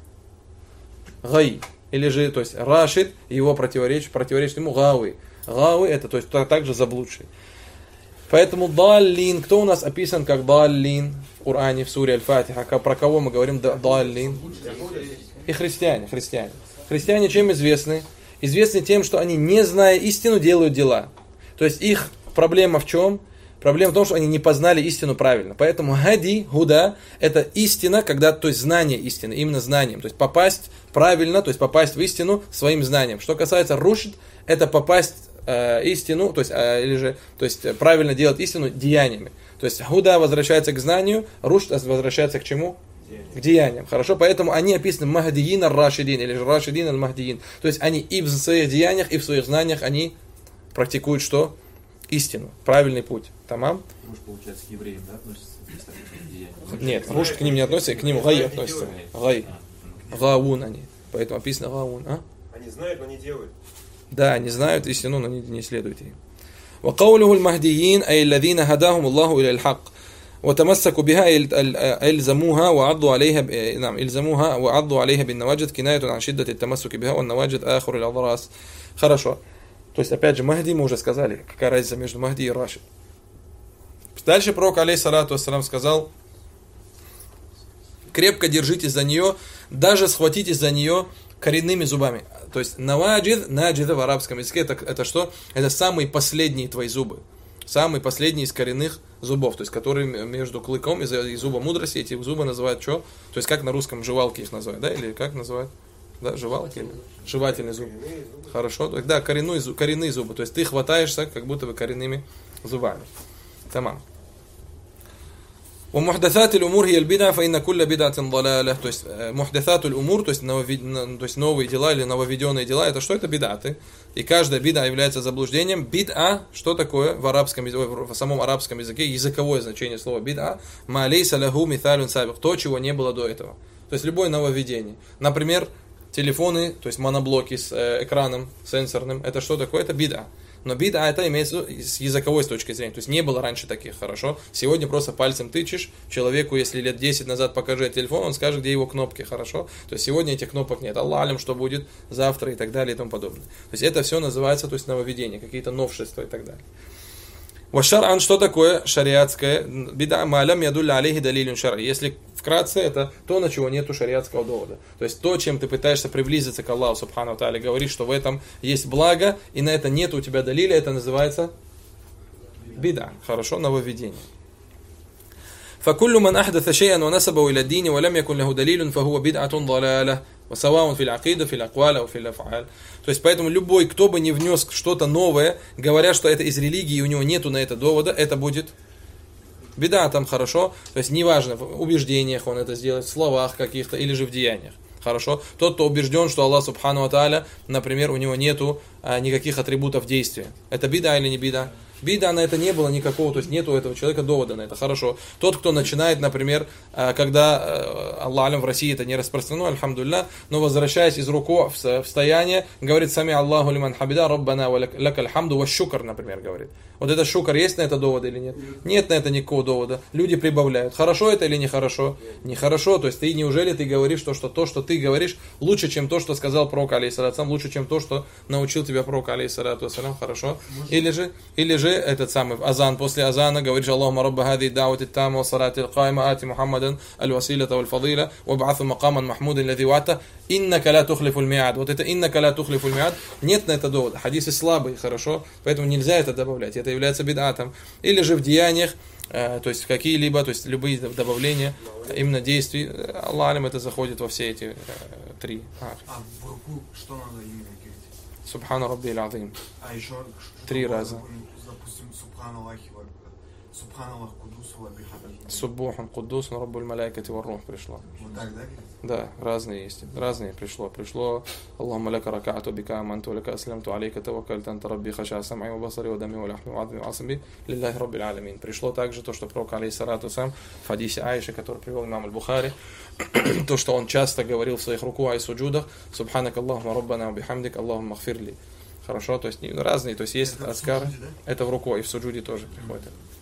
Гай. Или же, то есть рашид, его противоречит, противоречит ему гауи. Гауи это, то есть также заблудший. Поэтому даллин, кто у нас описан как даллин в Коране, в суре Аль-Фатиха? Про кого мы говорим даллин? И христиане, христиане. Христиане чем известны? Известны тем, что они, не зная истину, делают дела. То есть их проблема в чем? Проблема в том, что они не познали истину правильно. Поэтому хади, гуда, это истина, когда, то есть знание истины, именно знанием. То есть попасть правильно, то есть попасть в истину своим знанием. Что касается рушд, это попасть э, истину, то есть, э, или же, то есть правильно делать истину деяниями. То есть гуда возвращается к знанию, рушд возвращается к чему? К деяниям. Хорошо, поэтому они описаны махдиин ар-рашидин, или же рашидин аль-махдиин. То есть они и в своих деяниях, и в своих знаниях, они практикуют что? Истину, правильный путь. Тамам? Может, получается, к евреям, да, относится? Нет, рушд к ним не относится, к ним гай относится. Гай. Гаун они. Поэтому описано гаун. А? Они знают, но не делают. Да, они знают истину, но не, не следуют ей. وقوله المهديين أي الذين هداهم الله إلى الحق وتمسكوا بها إلزموها وعضوا عليها نعم إلزموها وعضوا عليها بالنواجذ كناية عن شدة التمسك بها والنواجذ آخر الأضراس. Хорошо. То есть, опять же, Махди мы уже сказали, какая разница между Махди и Рашид. Дальше пророк, алейхиссалату вассалям, сказал: крепко держитесь за нее, даже схватитесь за нее коренными зубами. То есть, наваджид, наджида в арабском языке, это, это что? Это самые последние твои зубы. Самые последние из коренных зубов, то есть, которые между клыком и зубом мудрости, эти зубы называют что? То есть, как на русском жевалки их называют, да? Или как называют? Да, жевалки? Жевательный зуб. Хорошо. Да, коренные, коренные зубы. То есть ты хватаешься как будто бы коренными зубами. Тамам. ومحدثات الأمور هي البدع فإن كل بدعة ضلالة. То есть محدثات الأمور, то есть, нововед... то есть новые дела или нововведенные дела, это что? Это бидаты. И каждая бида является заблуждением. Бид'a, что такое в арабском языке, в самом арабском языке, языковое значение слова бид'a, ма лейса лаху миталюн сабик, то, чего не было до этого. То есть любое нововведение. Например, телефоны, то есть моноблоки с э, экраном сенсорным, это что такое? Это бид'a. Но бид'a это имеется с языковой с точки зрения. То есть не было раньше таких, хорошо? Сегодня просто пальцем тычешь человеку, если лет десять назад покажи телефон, он скажет, где его кнопки, хорошо? То есть сегодня этих кнопок нет. Аллах алям, что будет завтра и так далее и тому подобное. То есть это все называется, то есть нововведение, какие-то новшества и так далее. Вашар'ан, что такое шариатское? Бид'a ма лам ядулля алейхи далилюн шар'и. Если вкратце, это то, на чего нету шариатского довода. То есть то, чем ты пытаешься приблизиться к Аллаху субхану ва тааля, говоришь, что в этом есть благо, и на это нет у тебя далиля, это называется бид'a. Хорошо, нововведение. فكل من أحدث شيئا ونسبه إلى الدين ولم يكن له دليل فهو بدعة ضلالة وسواء في العقيدة في الأقوال أو في الأفعال. То есть поэтому любой, кто бы не внес что-то новое, говоря, что это из религии, и у него нету на это довода, это будет беда там, хорошо. То есть неважно, в убеждениях он это сделает, в словах каких-то или же в деяниях. Хорошо. Тот, кто убежден, что Аллах субхану ва тааля, например, у него нету а, никаких атрибутов действия. Это бида или не бида? Бида на это не было никакого, то есть нету у этого человека довода на это. Хорошо. Тот, кто начинает, например, когда, Аллах алям, в России это не распространено, альхамдулилля, но возвращаясь из руку в стояние, говорит сами Аллаху лиман хабида, раббана ва лакаль хамду ва шукр, например, говорит. Вот это шукр, есть на это доводы или нет? Нет на это никакого довода. Люди прибавляют. Хорошо это или нехорошо? Нехорошо. То есть ты, неужели ты говоришь, то, что то, что ты говоришь, лучше, чем то, что сказал пророк, алейхиссалату вассалам, лучше, чем то, что научил тебя пророк, алейхиссалату вассалам, хорошо? Или же, или же этот самый азан, после азана говоришь Аллахума рабба хади да'вати тамма ва салати аль-кайма ати Мухаммадан аль-василата валь-фадила ва ба'атhu макаман махмудан лади вата иннака ла тухлифу аль-ми'ад. Вот это иннака ла тухлифу аль-ми'ад, нет на это довода. Хадисы слабые, хорошо? Поэтому нельзя это добавлять. Это является бид'атом. Или же в деяниях, э, то есть какие-либо, то есть любые добавления, именно действий, Аллах алям, это заходит во все эти э, три. А, а в руку что надо именно говорить? Субхана раббил азим. А еще три раза. Допустим, Субханаллахи ва Субханаллах кудусу ва бихамдихи. Суббухан куддус раббуль маляйкати ва рух пришло. Вот так, да? Да, разные есть. Разные пришло. Пришло Аллахума лака рака'ату бика аманту лака аслямту алейка таваккальту анта рабби хаша сам'и ва басари ва дами ва лахми ва адми ва асаби лиллахи раббил алямин. Пришло также то, что пророк алейхиссалату вассалам в хадисе Аиши, который привел имам аль-Бухари, то, что он часто говорил в своих руку и суджудах: Субханак Аллахума раббана ва бихамдик Аллахумма гфирли. Хорошо, то есть разные, то есть есть аскары. Это в руку и в суджуде тоже приходит.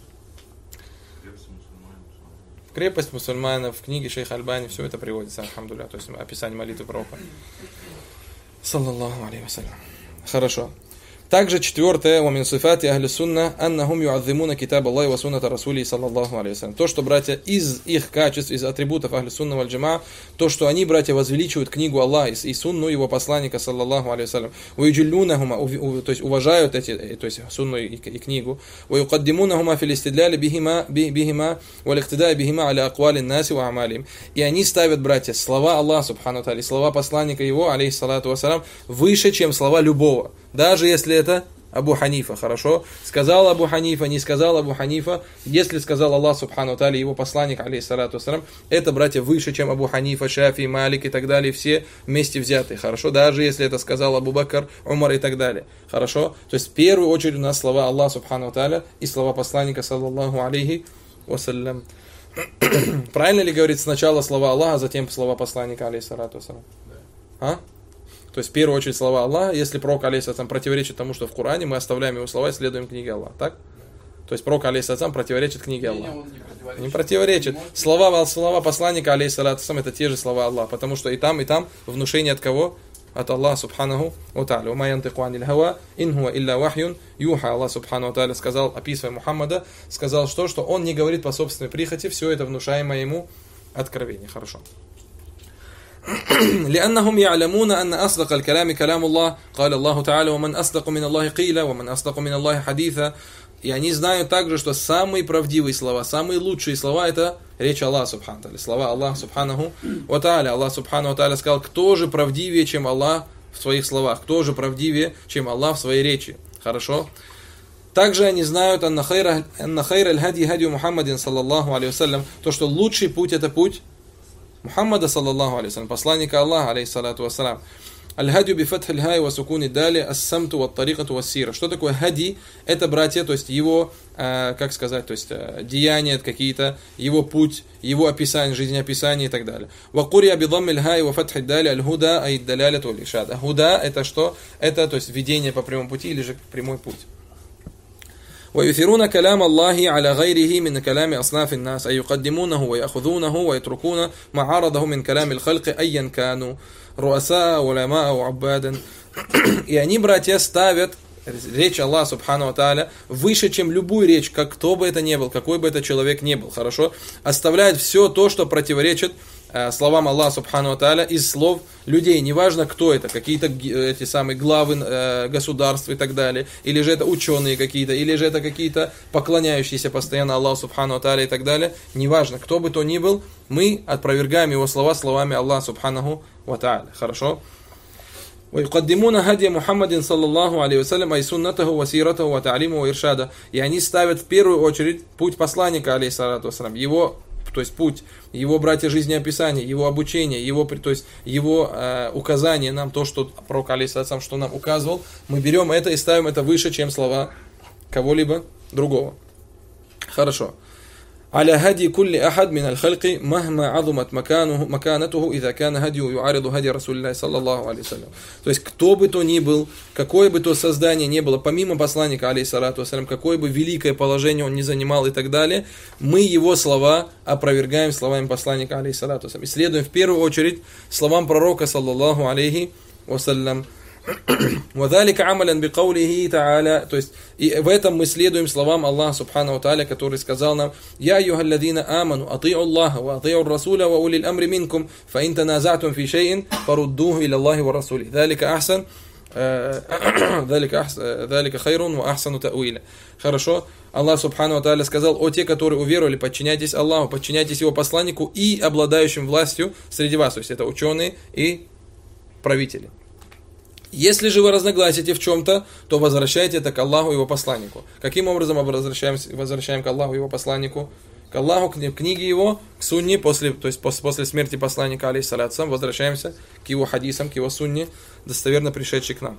Крепость мусульманов, в книге шейха Альбани, все это приводится, альхамдулилля, то есть описание молитвы пророка. Саллаллаху алейхи вассалям. Хорошо. Также четвертое, wa min sifati ahli сунна аннахум ю'аззимуна китаб Аллахи ва сунната расули саллаллаху алейхи вассалям. То, что, братья, из их качеств, из атрибутов ахли сунна валь джамаа, то, что они, братья, возвеличивают книгу Аллаха и сунну его посланника саллаллаху алейхи вассалям. Ва юджиллунахума, то есть уважают эти, то есть сунну и, и книгу. Ва юкаддимунахума фил истидляли бихима бихима вал ихтидаи бихима аля аквали наси ва амалим. И они ставят, братья, слова Аллаха субхану тааля, слова посланника его, алейхиссалату вассалам, выше, чем слова любого. Даже если это Абу Ханифа, хорошо? Сказал Абу Ханифа, не сказал Абу Ханифа. Если сказал Аллах субхану тааля, его посланник, алейхиссалату вассалам, это, братья, выше, чем Абу Ханифа, Шафи, Малик и так далее, все вместе взятые, хорошо? Даже если это сказал Абу Бакр, Умар и так далее, хорошо? То есть в первую очередь у нас слова Аллаха субхану тааля и слова посланника, саллаллаху алейхи вассалям. Правильно ли говорить сначала слова Аллаха, а затем слова посланника, алейхиссалату вассалам? А? То есть в первую очередь слова Аллаха, если пророк алейхиссалам противоречит тому, что в Коране, мы оставляем его слова и следуем книге Аллаха, так? То есть пророк алейхиссалам противоречит книге Аллаха. Не, не, не противоречит. Слова, слова посланника алейхиссалам это те же слова Аллаха, потому что и там, и там внушение от кого? От Аллаха субханаху ва тааля. Ума янтику анил хава ин хуа илля вахьюн юха. Аллах субханаху ва тааля сказал, описывая Мухаммада, сказал, что, что он не говорит по собственной прихоти, все это внушаемое ему откровение. Хорошо. لأنهم يعلمون أن أصدق الكلام كلام الله قال الله تعالى ومن أصدق من الله قيلا ومن أصدق من الله حديثا. И они знают также, что самые правдивые слова, самые лучшие слова это речь Аллаха субхану тааля, слова Аллаха субханаху ва тааля. Аллах субхану ва тааля сказал, кто же правдивее, чем Аллах в своих словах, кто же правдивее, чем Аллах в своей речи. Хорошо? Также они знают анна хайра аль-хади хади Мухаммадин саллаллаху алейхи вассалям, то, что лучший путь это путь Мухаммада саллаллаху алейхи вассалям, посланника Аллаха алейхиссалату вассалам. Аль-хадю бифатх аль-хай ва сукуни дали ас-самту ва тарикату ва сира. Что такое хади? Это, братья, то есть его, э, как сказать, то есть э, деяния какие-то, его путь, его описание, жизнеописание и так далее. Ва курия бидамми аль-хай ва фатх аль-дали аль-худа ай даляляту аль-иршад. Худа это что? Это, то есть ведение по прямому пути или же прямой путь. ويثيرون كلام الله على غيره من كلام أصناف الناس أي يقدمونه ويأخذونه ويتركون ما عارضه من كلام الخلق أيا كانوا رؤساء علماء وعبادا. И они, братья, ставят речь Аллаха субхану ва тааля выше, чем любую речь, как кто бы это ни был, какой бы это человек ни был, хорошо? Оставляют все то, что противоречит э, словам Аллаха субхану ва тааля из слов людей, неважно кто это, какие-то эти самые главы э, государств и так далее, или же это ученые какие-то, или же это какие-то поклоняющиеся постоянно Аллаху субхану ва тааля и так далее, неважно, кто бы то ни был, мы опровергаем его слова словами Аллаха субханаху ва тааля, хорошо? ويقدمون هدي محمد صلى الله عليه وسلم أي سنته وسيرته وتعليمه وإرشاده. И они ставят в первую очередь путь посланника, алейхиссалату вассалам, его, то есть путь, его братья жизнеописания, его обучение, его, то есть его э, указание нам, то, что пророк, алейхиссалату вассалам, что нам указывал, мы берем это и ставим это выше, чем слова кого-либо другого. Хорошо. على هدي كل أحد من الخلق مهما عظمت مكانه مكانته إذا كان هديه يعارض هدي رسول الله صلى الله عليه وسلم. То есть, кто бы то ни был, какое бы то создание ни было, помимо посланника, алейхиссалату вассалям, какое бы великое положение он ни занимал и так далее, мы его слова опровергаем словами посланника, алейхиссалату вассалям. И следуем в первую очередь словам пророка, саллаллаху алейхи вассалям. وَذَلِكَ عَمَلًا بِقَوْلِهِ تَعَالَى. То есть, и в этом мы следуем словам Аллаха Субхану Тааля, который сказал нам: «Я أيها آمنوا أطيعوا الله وأطيعوا الرسول وأولي الأمر منكم فإن تنازعتم في شيء فردوه إلى الله ورسوله ذلك أحسن ذلك أحسن ذلك خير وأحسن تأويلا». Хорошо. Аллах Субхану Тааля сказал: «О те, которые уверовали, подчиняйтесь Аллаху, подчиняйтесь его посланнику и обладающим властью среди вас». То есть, это ученые и правители. Если же вы разногласите в чем-то, то возвращайте это к Аллаху и его посланнику. Каким образом мы возвращаемся, возвращаем к Аллаху и его посланнику? К Аллаху, к книге его, к сунне, после, то есть после, после смерти посланника, алейхиссалату, возвращаемся к его хадисам, к его сунне, достоверно пришедшей к нам.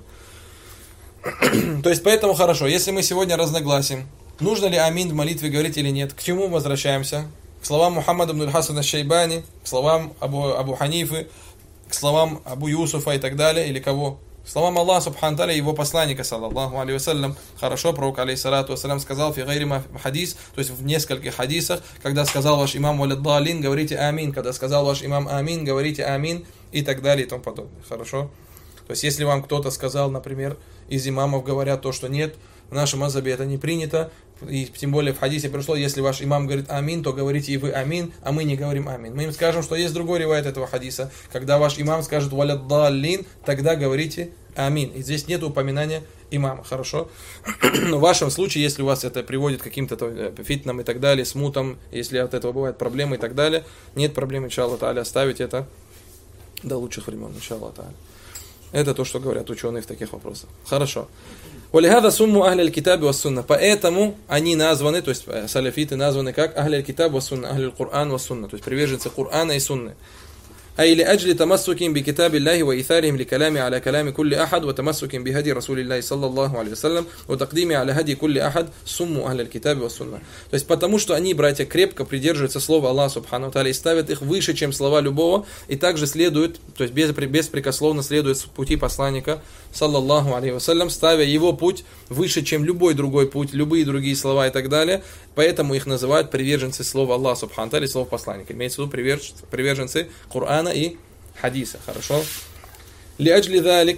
То есть, поэтому хорошо, если мы сегодня разногласим, нужно ли амин в молитве говорить или нет, к чему мы возвращаемся? К словам Мухаммада ибн аль-Хасан аш-Шайбани, к словам Абу, Абу Ханифы, к словам Абу Юсуфа и так далее, или кого? Словам Аллаха Субхану Тааля и его посланника, саллаллаху алейхи вассалям. Хорошо, пророк, алейхиссалату вассалям, сказал фи гайри хадис, то есть в нескольких хадисах, когда сказал ваш имам валиддалин, говорите амин, когда сказал ваш имам амин, говорите амин, и так далее и тому подобное. Хорошо? То есть, если вам кто-то сказал, например, из имамов говорят то, что нет, в нашем мазхабе это не принято, и тем более в хадисе пришло, если ваш имам говорит амин, то говорите и вы амин, а мы не говорим амин. Мы им скажем, что есть другой ривайат этого хадиса. Когда ваш имам скажет валяддаллин, тогда говорите амин. И здесь нет упоминания имама, хорошо? Но в вашем случае, если у вас это приводит к каким-то фитнам и так далее, смутам, если от этого бывают проблемы и так далее, нет проблем, иншаллах тааля, оставить это до лучших времен, иншаллах тааля. Это то, что говорят ученые в таких вопросах. Хорошо. وَلِهَذَا سُمُّوا أَهْلَ الْكِتَابِ وَالسُّنَّةِ. Поэтому они названы, то есть салафиты названы как أهل الكتاب والسنة, أهل القرآن والسنة, то есть приверженцы Корана и Сунны. أي لأجل تمسكهم بكتاب الله وإيثارهم لكلامه على كلام كل أحد وتمسكهم بهدي رسول الله صلى الله عليه وسلم وتقديمه على هدي كل أحد سموا أهل الكتاب والسنة. То есть потому что они, братья, крепко придерживаются слова Аллаха Субхану Тааля и ставят их выше, чем слова любого, и также следуют, то есть беспрекословно следуют пути посланника саллаллаху алейхи вассалям, ставя его путь выше, чем любой другой путь, любые другие слова и так далее. Поэтому их называют приверженцы слова Аллаха Субхану Тааля и слова посланника. Имеется в виду приверженцы Корана и хадиса. Хорошо? لأجل ذلك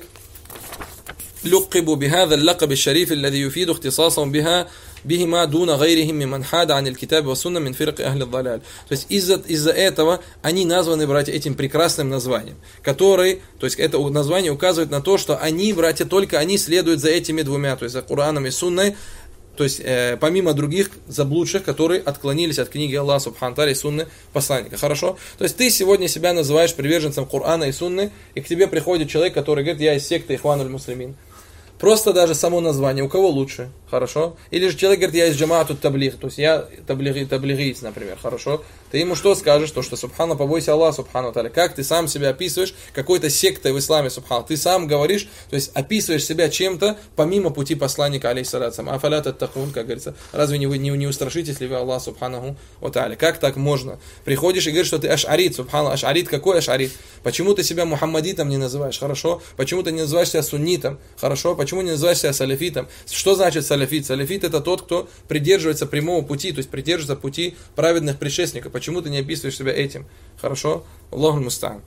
لقبوا بهذا اللقب الشريف الذي يفيد اختصاصهم بها بهما دون غيرهم ممن حاد عن الكتاب والسنة من فرق أهل الضلال. То есть из-за, из-за этого они названы, братья, этим прекрасным названием, который, то есть это название указывает на то, что они, братья, только они следуют за этими двумя, то есть за Кораном и Сунной, то есть э, помимо других заблудших, которые отклонились от книги Аллаха Субхану Тааля и Сунны посланника. Хорошо? То есть ты сегодня себя называешь приверженцем Корана и Сунны, и к тебе приходит человек, который говорит: я из секты Ихвануль Муслимин. Просто даже само название, у кого лучше, хорошо? Или же человек говорит: я из джамаату таблиг, то есть я таблиги, таблигиец, например, хорошо? Ты ему что скажешь? То, что субхана, побойся Аллаха Субхану Тааля. Как ты сам себя описываешь какой-то сектой в исламе, субхана? Ты сам говоришь, то есть описываешь себя чем-то помимо пути посланника, алейхиссалату вассалям. Афаля таттакун, как говорится. Разве не вы не, не устрашитесь ли вы Аллаха Субханаху ва Тааля? Как так можно? Приходишь и говоришь, что ты аш'арит, субхана. Аш'арит, какой аш'арит? Почему ты себя мухаммадитом не называешь? Хорошо? Почему ты не называешь себя суннитом? Хорошо? Почему не называешь себя салафитом? Что значит салафит? Салафит — это тот, кто придерживается прямого пути, то есть придерживается пути праведных предшественников. Почему ты не описываешь себя этим? Хорошо? Аллаху муста'ан.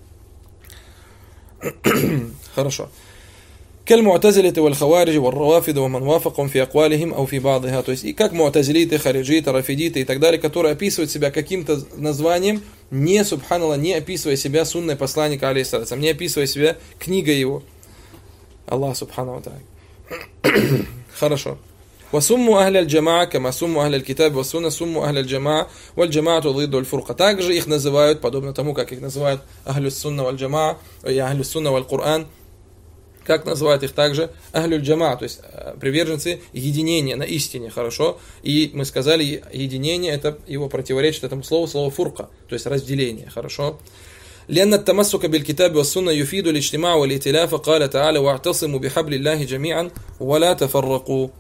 Хорошо. كالمعتزلة والخوارج والروافد ومن وافقهم في أقوالهم أو في بعضها. То есть и как му'тазилиты, хариджиты, рафидиты и так далее, которые описывают себя каким-то названием, не, субханаллах, не описывая себя сунной посланника, алейхиссалату, не описывая себя книгой его. Аллах субхану ва тааля. Хорошо. وَسُمُّوا أَهْلَ الْجَمَاعَ كَمَا سُمُّوا أَهْلَ الْكِتَابِ وَالسُّنَّةِ سُمُّوا أَهْلَ الْجَمَاعَ وَالْجَمَاعَةُ ضِدُّ الْفُرْقَةِ. Также их называют, подобно тому, как их называют أهل السنة والجماعة и أهل السنة والقرآن, как называют их также أهل الجماعة, то есть приверженцы единения на истине, хорошо? И мы сказали, единение, это его противоречит этому слову, слово фурка, то есть разделение, хорошо? لأن التمسك بالكتاب والسنة يفيد الاجتماع والائتلاف. قال تعالى: واعتصموا بحبل الله جميعا ولا تفرقوا.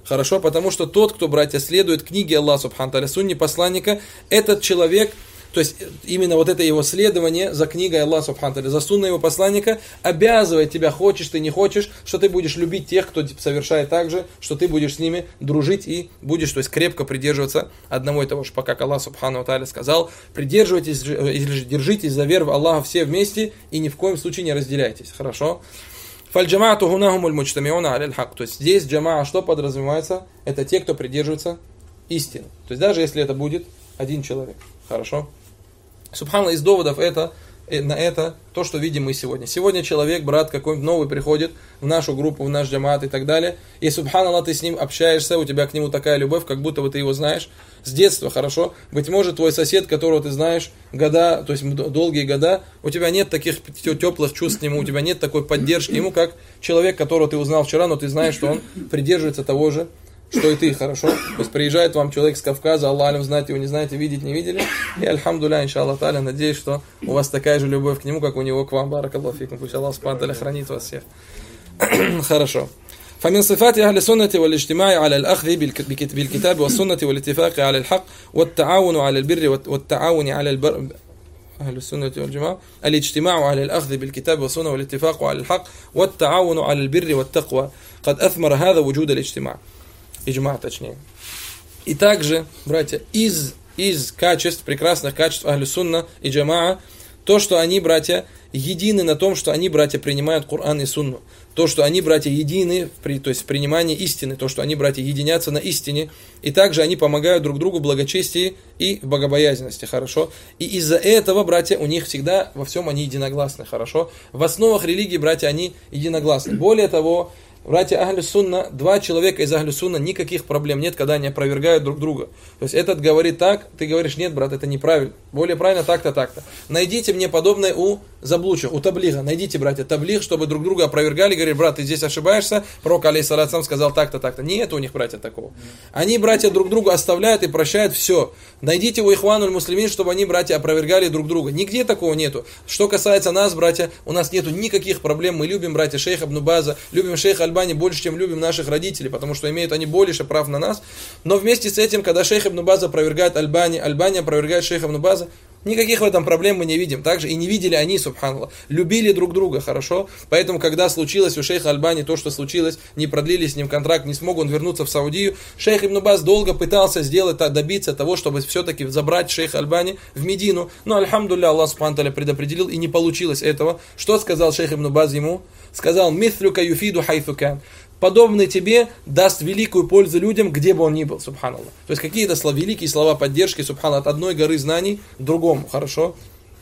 Хорошо, потому что тот, кто, братья, следует книге Аллаха Субхану Тааля, сунне посланника, этот человек, то есть именно вот это его следование за книгой Аллаха Субхану Тааля, за сунной его посланника, обязывает тебя, хочешь ты, не хочешь, что ты будешь любить тех, кто совершает так же, что ты будешь с ними дружить и будешь, то есть крепко придерживаться одного и того же, пока Аллах Субхану Тааля сказал: придерживайтесь, держитесь за веру в Аллаха все вместе и ни в коем случае не разделяйтесь. Хорошо? Фаль-джамаату гунахумуль муджтамиуна аляль хак. То есть здесь джамаа что подразумевается? Это те, кто придерживается истины. То есть даже если это будет один человек. Хорошо? Субханаллах, из доводов это, на это то, что видим мы сегодня. Сегодня человек, брат какой-нибудь новый приходит в нашу группу, в наш джамаат и так далее. И субханаллах, ты с ним общаешься, у тебя к нему такая любовь, как будто бы ты его знаешь с детства, хорошо? Быть может, твой сосед, которого ты знаешь года, то есть долгие года, у тебя нет таких теплых чувств к нему, у тебя нет такой поддержки ему, как человек, которого ты узнал вчера, но ты знаешь, что он придерживается того же, что и ты, хорошо? То есть приезжает вам человек с Кавказа, Аллах алям, знаете его, не знаете, видеть, не видели. И альхамдулилля, иншаллах та'аля, надеюсь, что у вас такая же любовь к нему, как у него к вам. Баракаллаху фикум. Пусть Аллах субхану ва тааля хранит вас всех. Хорошо. فمن صفات أهل السنة والاجتماع على الأخذ بالكتاب والسنة والاتفاق على الحق والتعاون على البر والتعاون على البر أهل السنة والجماعة الاجتماع على الأخذ بالكتاب والسنة والاتفاق على الحق والتعاون على البر والتقوى قد أثمر هذا وجود الاجتماع. Иджма, точнее. И также, братья, из, из качеств, прекрасных качеств Ахлю Сунна и Джамаа, то, что они, братья, едины на том, что они, братья, принимают Коран и Сунну. То, что они, братья, едины, то есть в принимании истины, то, что они, братья, единятся на истине. И также они помогают друг другу в благочестии и в богобоязненности, хорошо. И из-за этого, братья, у них всегда во всем они единогласны, хорошо. В основах религии, братья, они единогласны. Более того, братья Ахлю Сунна, два человека из Ахлю Сунна, никаких проблем нет, когда они опровергают друг друга. То есть этот говорит так, ты говоришь: нет, брат, это неправильно. Более правильно так-то, так-то. Найдите мне подобное у заблудших, у таблига. Найдите, братья, таблиг, чтобы друг друга опровергали. Говорит: брат, ты здесь ошибаешься, пророк алейхиссалату вассалям сказал так-то, так-то. Нет у них, братья, такого. Они, братья, друг друга оставляют и прощают все. Найдите у ихвануль муслимин, чтобы они, братья, опровергали друг друга. Нигде такого нету. Что касается нас, братья, у нас нету никаких проблем. Мы любим, братья, шейха Ибн База, любим шейха Альбани больше, чем любим наших родителей, потому что имеют они больше прав на нас. Но вместе с этим, когда шейх Ибн База опровергает Альбани, Альбани опровергает шейха Ибн База, никаких в этом проблем мы не видим. Также и не видели они, субханаллах. Любили друг друга, хорошо? Поэтому, когда случилось у шейха Альбани то, что случилось, не продлили с ним контракт, не смог он вернуться в Саудию, шейх Ибн Баз долго пытался сделать, добиться того, чтобы все-таки забрать шейха Альбани в Медину. Но, альхамдулилля, Аллах субхану тааля предопределил, и не получилось этого. Что сказал шейх Ибн Баз ему? Сказал: «Митhlюка юфиду хайфукан». Подобный тебе даст великую пользу людям, где бы он ни был, субханаллах. То есть какие-то слова, великие слова поддержки, субханаллах, от одной горы знаний к другому, хорошо?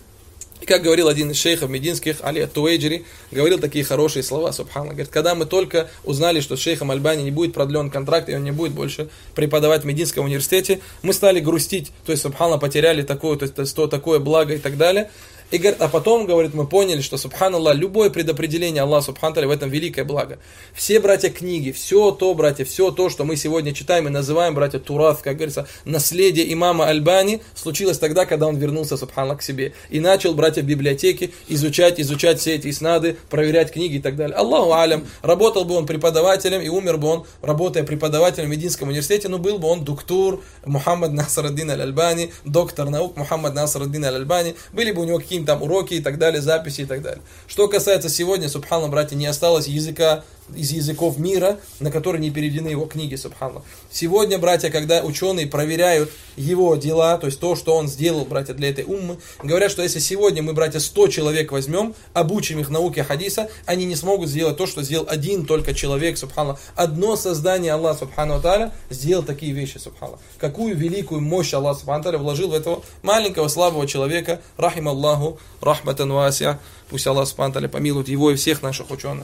И как говорил один из шейхов мединских, Али ат-Туэйджири, говорил такие хорошие слова, субханаллах. Говорит: когда мы только узнали, что с шейхом Альбани не будет продлен контракт, и он не будет больше преподавать в Мединском университете, мы стали грустить, то есть, субханаллах, потеряли такое, то есть, то, такое благо и так далее. И говорит, а потом, говорит, мы поняли, что, субханаллах, любое предопределение Аллаха субхану тааля в этом великое благо. Все, братья, книги, все то, братья, все то, что мы сегодня читаем и называем, братья, турат, как говорится, наследие имама Альбани, случилось тогда, когда он вернулся, субханаллах, к себе. И начал, братья, в библиотеке изучать, изучать все эти иснады, проверять книги и так далее. Аллаху алям, работал бы он преподавателем и умер бы он, работая преподавателем в Мединском университете, но был бы он доктор Мухаммад Наср ад-Дин аль-Альбани, доктор наук Мухаммад Наср ад-Дин аль-Альбани, были бы у него какие там уроки и так далее, записи и так далее. Что касается сегодня, субханаллах, братья, не осталось языка из языков мира, на которые не переведены его книги, субханаллах. Сегодня, братья, когда ученые проверяют его дела, то есть то, что он сделал, братья, для этой уммы, говорят, что если сегодня мы, братья, сто человек возьмем, обучим их науке хадиса, они не смогут сделать то, что сделал один только человек, субханаллах. Одно создание Аллаха, субхану тааля, сделал такие вещи, субханаллах. Какую великую мощь Аллах, субхану тааля, вложил в этого маленького слабого человека, рахим Аллаху, рахматан васиа, пусть Аллах, субхану тааля, помилует его и всех наших ученых.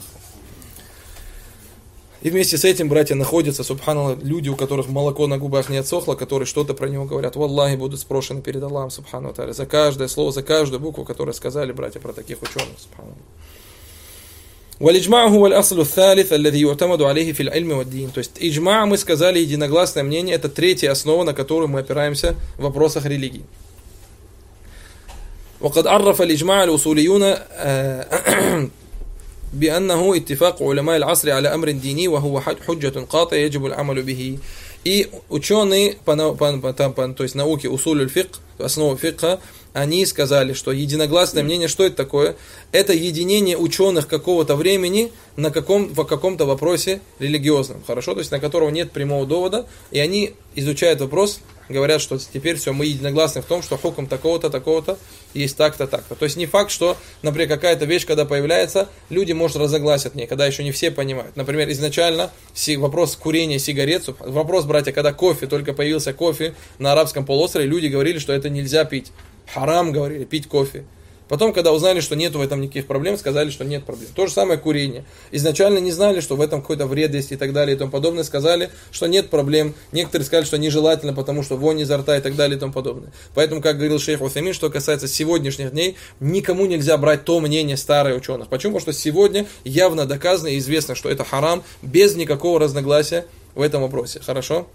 И вместе с этим, братья, находятся, субханаллах, люди, у которых молоко на губах не отсохло, которые что-то про него говорят. Валлахи, будут спрошены перед Аллахом, субхану тааля, за каждое слово, за каждую букву, которую сказали, братья, про таких ученых, субханаллах. والإجماع هو الأصل الثالث الذي يعتمد عليه في العلم والدين. То есть иджма, мы сказали, единогласное мнение, это третья основа, на которую мы опираемся в вопросах религии. وقد عرف الإجماع الأصوليون بأنه اتفاق علماء العصر على أمر ديني وهو حجة قاطعة يجب العمل به. И ученые, по, по, по, по, то есть науки усуль аль-фикх, основы фикха, они сказали, что единогласное мнение, что это такое? Это единение ученых какого-то времени на каком, в каком-то вопросе религиозном, хорошо, то есть на которого нет прямого довода, и они изучают вопрос, говорят, что теперь все, мы единогласны в том, что хукм такого-то, такого-то, есть так-то, так-то. То есть не факт, что, например, какая-то вещь, когда появляется, люди, может, разогласят в ней, когда еще не все понимают. Например, изначально вопрос курения сигарет, вопрос, братья, когда кофе, только появился кофе на арабском полуострове, люди говорили, что это нельзя пить. Харам, говорили, пить кофе. Потом, когда узнали, что нет в этом никаких проблем, сказали, что нет проблем. То же самое курение. Изначально не знали, что в этом какой-то вред есть и так далее и тому подобное. Сказали, что нет проблем. Некоторые сказали, что нежелательно, потому что вонь изо рта и так далее и тому подобное. Поэтому, как говорил шейх Утхаймин, что касается сегодняшних дней, никому нельзя брать то мнение старых ученых. Почему? Потому что сегодня явно доказано и известно, что это харам, без никакого разногласия в этом вопросе. Хорошо?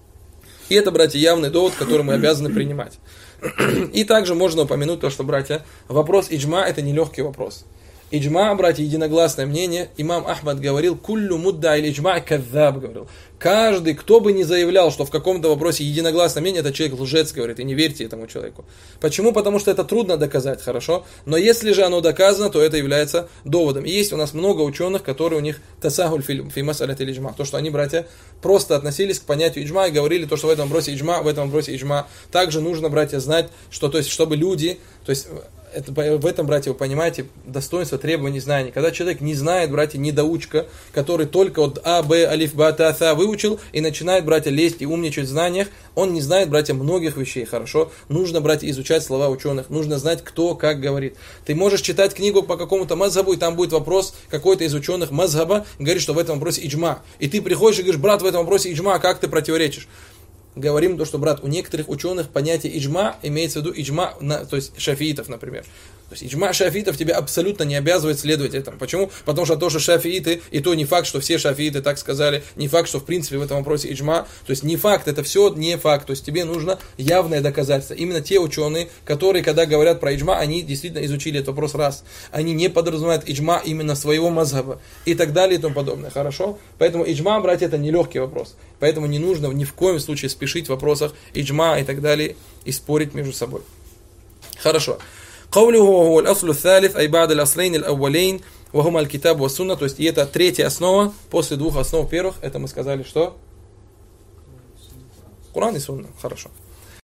И это, братья, явный довод, который мы обязаны принимать. И также можно упомянуть то, что, братья, вопрос иджма – это нелегкий вопрос. Иджма, братья, единогласное мнение. Имам Ахмад говорил, «Куллю мудда или иджма кадзаб», говорил. Каждый, кто бы ни заявлял, что в каком-то вопросе единогласное мнение, это человек лжец, говорит, и не верьте этому человеку. Почему? Потому что это трудно доказать, хорошо? Но если же оно доказано, то это является доводом. И есть у нас много ученых, которые у них тасахуль фи мас'алати иджма. То, что они, братья, просто относились к понятию иджма и говорили, то, что в этом вопросе иджма, в этом вопросе иджма. Также нужно, братья, знать, что, то есть, чтобы люди, то есть, это, в этом, братья, вы понимаете, достоинство требований знаний. Когда человек не знает, братья, недоучка, который только от А, Б, Алиф, Ба, Та, Са выучил и начинает, братья, лезть и умничать в знаниях, он не знает, братья, многих вещей, хорошо? Нужно, братья, изучать слова ученых, нужно знать, кто как говорит. Ты можешь читать книгу по какому-то мазхабу, и там будет вопрос какой-то из ученых мазхаба, говорит, что в этом вопросе иджма. И ты приходишь и говоришь, брат, в этом вопросе иджма, как ты противоречишь? Говорим то, что, брат, у некоторых ученых понятие иджма имеется в виду иджма, на, то есть шафиитов, например. То есть иджма шафиитов тебя абсолютно не обязывает следовать этому. Почему? Потому что то, что шафииты, и то не факт, что все шафииты так сказали, не факт, что в принципе в этом вопросе иджма, то есть не факт, это все не факт. То есть тебе нужно явное доказательство. Именно те ученые, которые, когда говорят про иджма, они действительно изучили этот вопрос раз. Они не подразумевают иджма именно своего мазхаба и так далее и тому подобное. Хорошо? Поэтому иджма, братья, это нелегкий вопрос. Поэтому не нужно ни в коем случае спешить в вопросах иджма и так далее и спорить между собой. Хорошо. قوله هو الأصل الثالث أي بعد الأصلين الأولين وهما الكتاب والسنة. То есть и это третья основа после двух основ первых. Это мы сказали что? Куран и Сунна. Хорошо.